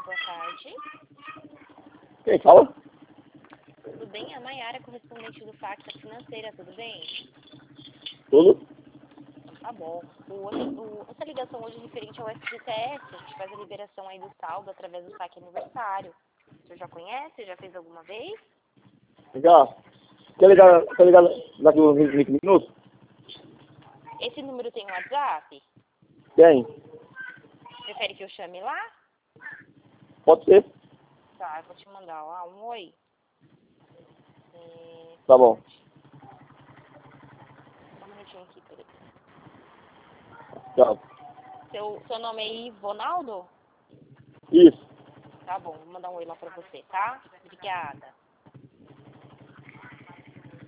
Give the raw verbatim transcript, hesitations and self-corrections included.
boa tarde. Quem fala? Tudo bem? A Maiara, correspondente do Facta Financeira, tudo bem? Tudo? Tá bom. O, o, essa ligação hoje é referente ao F G T S, a gente faz a liberação aí do saldo através do saque aniversário. O senhor já conhece? Já fez alguma vez? Já. Quer ligar, quer ligar daqui uns vinte minutos? Esse número tem WhatsApp? Tem. Prefere que eu chame lá? Pode ser. Tá, eu vou te mandar lá um oi. É... Tá bom. Só um minutinho aqui, peraí. Tchau. Seu, seu nome é Ivonaldo? Isso. Tá bom, vou mandar um oi lá pra você, tá? Obrigada.